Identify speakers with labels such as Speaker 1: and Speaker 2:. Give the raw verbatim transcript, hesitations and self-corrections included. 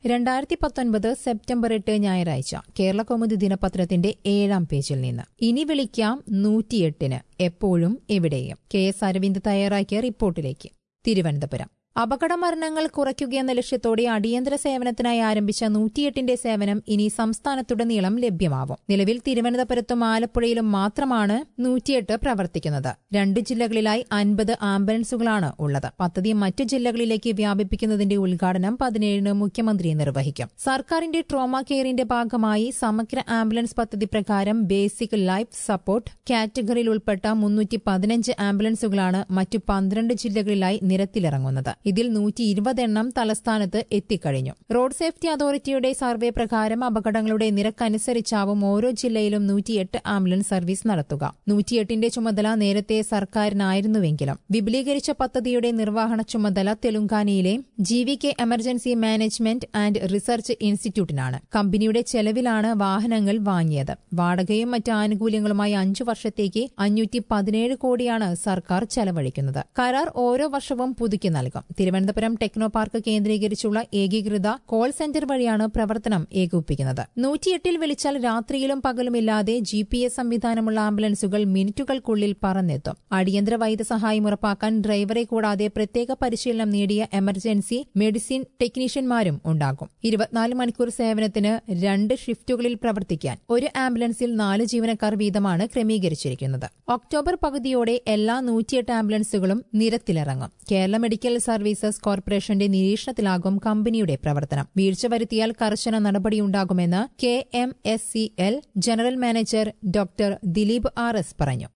Speaker 1: രണ്ടായിരത്തി പത്തൊൻപത് സെപ്റ്റംബർ എട്ട് ഞായറാഴ്ച കേരള കൗമുദി ദിനപത്രത്തിന്റെ ഏഴാം പേജിൽ നിന്ന് ഇനി വിളിക്കാം നൂറ്റിയെട്ടിന് എപ്പോഴും എവിടെയും കെ എസ് അരവിന്ദ് തയ്യാറാക്കിയ റിപ്പോർട്ടിലേക്ക്. തിരുവനന്തപുരം അപകടമരണങ്ങൾ കുറയ്ക്കുകയെന്ന ലക്ഷ്യത്തോടെ അടിയന്തര സേവനത്തിനായി ആരംഭിച്ച നൂറ്റിയെട്ടിന്റെ സേവനം ഇനി സംസ്ഥാനത്തുടനീളം ലഭ്യമാവും. നിലവിൽ തിരുവനന്തപുരത്തും ആലപ്പുഴയിലും മാത്രമാണ് നൂറ്റിയെട്ട് പ്രവർത്തിക്കുന്നത്. രണ്ട് ജില്ലകളിലായി അൻപത് ആംബുലൻസുകളാണ് ഉള്ളത്. പദ്ധതി മറ്റു ജില്ലകളിലേക്ക് വ്യാപിപ്പിക്കുന്നതിന്റെ ഉദ്ഘാടനം പതിനേഴിന് മുഖ്യമന്ത്രി നിർവഹിക്കും. സർക്കാരിന്റെ ട്രോമ കെയറിന്റെ ഭാഗമായി സമഗ്ര ആംബുലൻസ് പദ്ധതി പ്രകാരം ബേസിക് ലൈഫ് സപ്പോർട്ട് കാറ്റഗറിയിൽ ഉൾപ്പെട്ട മുന്നൂറ്റി പതിനഞ്ച് ആംബുലൻസുകളാണ് മറ്റു പന്ത്രണ്ട് ജില്ലകളിലായി നിരത്തിലിറങ്ങുന്നത്. ഇതിൽ നൂറ്റി ഇരുപത് എണ്ണം തലസ്ഥാനത്ത് എത്തിക്കഴിഞ്ഞു. റോഡ് സേഫ്റ്റി അതോറിറ്റിയുടെ സർവേ പ്രകാരം അപകടങ്ങളുടെ നിരക്കനുസരിച്ചാവും ഓരോ ജില്ലയിലും നൂറ്റിയെട്ട് ആംബുലൻസ് സർവീസ് നടത്തുക. നൂറ്റിയെട്ടിന്റെ ചുമതല നേരത്തെ സർക്കാരിനായിരുന്നുവെങ്കിലും വിപുലീകരിച്ച പദ്ധതിയുടെ നിർവഹണ ചുമതല തെലങ്കാനയിലെ G V K emergency management and research ഇൻസ്റ്റിറ്റ്യൂട്ടിനാണ്. കമ്പനിയുടെ ചെലവിലാണ് വാഹനങ്ങൾ വാങ്ങിയത്. വാടകയും മറ്റ് ആനുകൂല്യങ്ങളുമായി അഞ്ചു വർഷത്തേക്ക് അഞ്ഞൂറ്റി പതിനേഴ് കോടിയാണ് സർക്കാർ ചെലവഴിക്കുന്നത്. കരാർ ഓരോ വർഷവും പുതുക്കി നൽകും. തിരുവനന്തപുരം ടെക്നോ പാർക്ക് കേന്ദ്രീകരിച്ചുള്ള ഏകീകൃത കോൾ സെന്റർ വഴിയാണ് പ്രവർത്തനം ഏകോപിപ്പിക്കുന്നത്. നൂറ്റിയെട്ടിൽ വിളിച്ചാൽ രാത്രിയിലും പകലുമില്ലാതെ ജി പി എസ് സംവിധാനമുള്ള ആംബുലൻസുകൾ മിനിറ്റുകൾക്കുള്ളിൽ പറന്നെത്തും. അടിയന്തര വൈദ്യസഹായം ഉറപ്പാക്കാൻ ഡ്രൈവറെ കൂടാതെ പ്രത്യേക പരിശീലനം നേടിയ എമർജൻസി മെഡിസിൻ ടെക്നീഷ്യന്മാരും ഉണ്ടാകും. ഇരുപത്തിനാല് മണിക്കൂർ സേവനത്തിന് രണ്ട് ഷിഫ്റ്റുകളിൽ പ്രവർത്തിക്കാൻ ഒരു ആംബുലൻസിൽ നാല് ജീവനക്കാർ വീതമാണ് ക്രമീകരിച്ചിരിക്കുന്നത്. ഒക്ടോബർ പകുതിയോടെ എല്ലാ നൂറ്റിയെട്ട് ആംബുലൻസുകളും നിരത്തിലിറങ്ങും. കേരള മെഡിക്കൽ സർവീസസ് കോർപ്പറേഷന്റെ നിരീക്ഷണത്തിലാകും കമ്പനിയുടെ പ്രവർത്തനം. വീഴ്ച വരുത്തിയാൽ കർശന നടപടിയുണ്ടാകുമെന്ന് K M S C L general manager doctor Dileep R S പറഞ്ഞു.